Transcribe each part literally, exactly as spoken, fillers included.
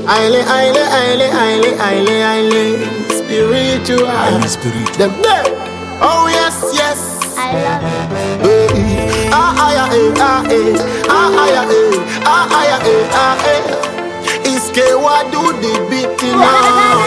Aile, aile, aile, aile, aile, aile. Spiritual. Aile spiritual. Them there. Oh yes, yes. I love you. Hey. Ah, ah, yeah, eh, ah, eh. Ah, ah, yeah, eh. Ah, ah, yeah, eh, ah, eh. Iske what do the beating now?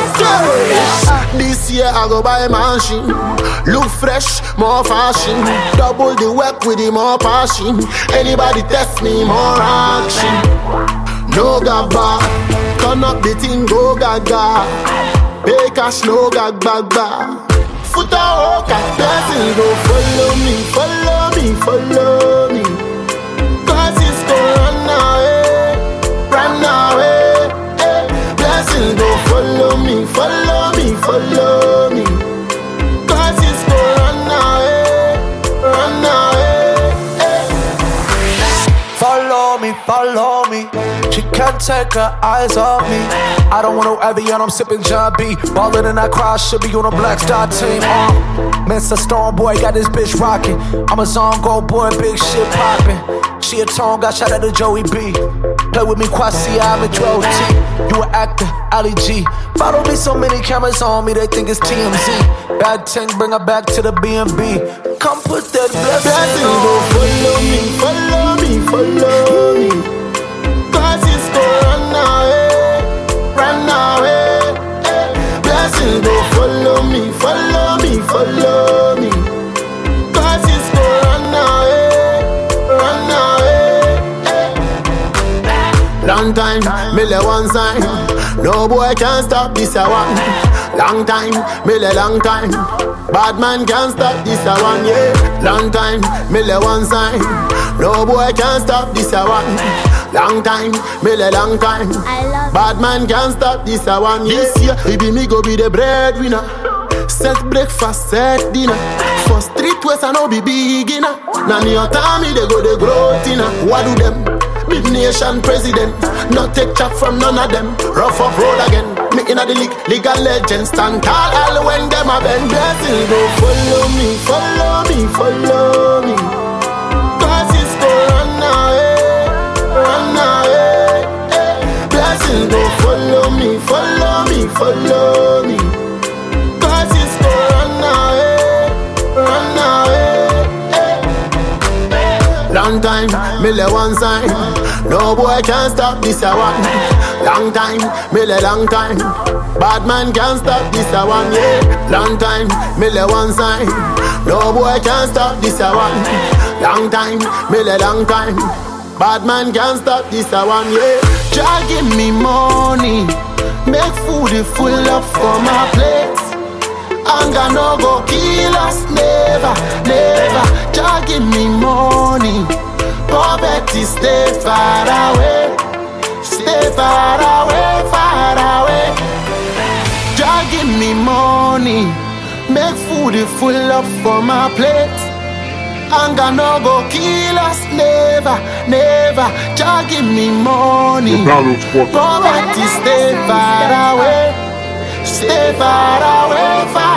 This year I go buy a machine. Look fresh, more fashion. Double the work with the more passion. Anybody test me, more action. No gaba, turn up the thing, go gaga. Pay cash, no gag bag bag. Foot a walk, blessing go follow me, follow me, follow me. Cause it's gonna run away, run away. Eh. Blessing go follow me, follow me, follow me. Cause it's gonna run away, run away. Eh. Follow me, follow me. She can't take her eyes off me. I don't want no Evian, I'm sipping John B. Ballin' in that crowd, should be on a Black Star team. Uh, Mister Storm boy got this bitch rockin'. I'm a zone go boy, big shit poppin'. She a tone, got shot at the Joey B. Play with me, Kwasi, I'm a Dro T. You an actor, Ali G. Follow me, so many cameras on me, they think it's T M Z. Bad thing, bring her back to the B and B. Come put that blessing, blessing on. go follow me, follow me, follow me. Cause it's gonna run away, run away. Eh. Blessing go follow me, follow me, follow me. Cause it's gonna run away, run away. Eh. Long time, mille one sign. No boy can stop this a one. Long time, mille long time. Bad man can't stop this a one, yeah. Long time, mille one sign. No boy can stop this a one. Long time, mille long time. I love Bad man can't stop this a one, yeah. This year, baby me go be the breadwinner. Set breakfast, set dinner. For street west I know be beginner. Now me your time me they go the growth inna. What do them? Big nation president. Not take chat from none of them. Rough up road again. Me inna the league, legal legend. Stand tall all when them a bend. Blessing go follow me, follow me, follow me. Cause it's gonna run away, run away. Eh. Blessing go follow me, follow me, follow me. Cause it's gonna run away, run away. Eh. Long time, mille one sign. No boy can stop this a one. Long time, mille long time. Bad man can't stop this a one, yeah. Long time, mille one sign. No boy can stop this a one. Long time, mille long time. Bad man can't stop this a one, yeah. Jah give me money, make food full up for my plate. Anger no go kill us, never, never. Jah give me money, poverty stay far away, stay far away, far away. Jah give me money, make food full up for my plate. Anger no go kill us, never, never. Jah give me money, poverty stay far away, stay far away, far